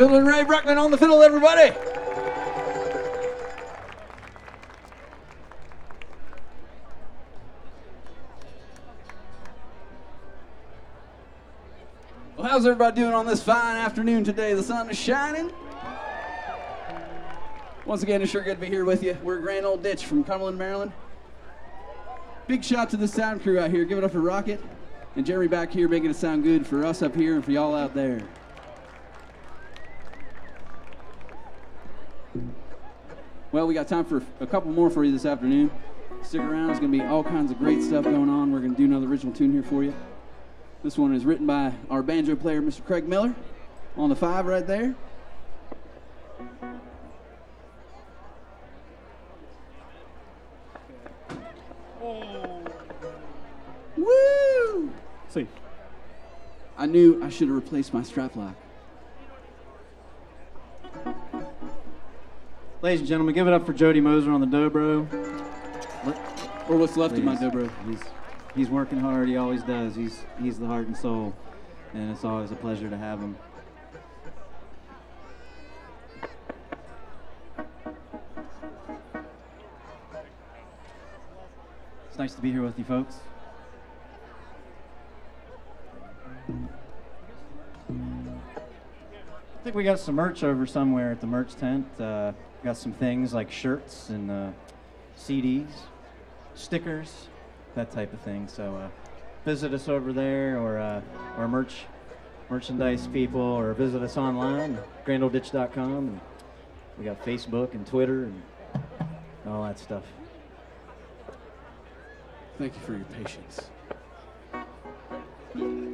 gentlemen, Ray Bruckman on the fiddle, everybody. Well, how's everybody doing on this fine afternoon today? The sun is shining. Once again, it's sure good to be here with you. We're Grand Old Ditch from Cumberland, Maryland. Big shout to the sound crew out here. Give it up for Rocket and Jeremy back here making it sound good for us up here and for y'all out there. Well, we got time for a couple more for you this afternoon. Stick around. There's going to be all kinds of great stuff going on. We're going to do another original tune here for you. This one is written by our banjo player, Mr. Craig Miller, on the 5 right there. Oh. Woo! See. I knew I should have replaced my strap lock. Ladies and gentlemen, give it up for Jody Moser on the dobro. Or what's left of my dobro. He's working hard. He always does. He's the heart and soul, and it's always a pleasure to have him. It's nice to be here with you folks. I think we got some merch over somewhere at the merch tent. Got some things like shirts and CDs, stickers, that type of thing. So visit us over there, or merchandise people, or visit us online, grandoldditch.com. And we got Facebook and Twitter and all that stuff. Thank you for your patience.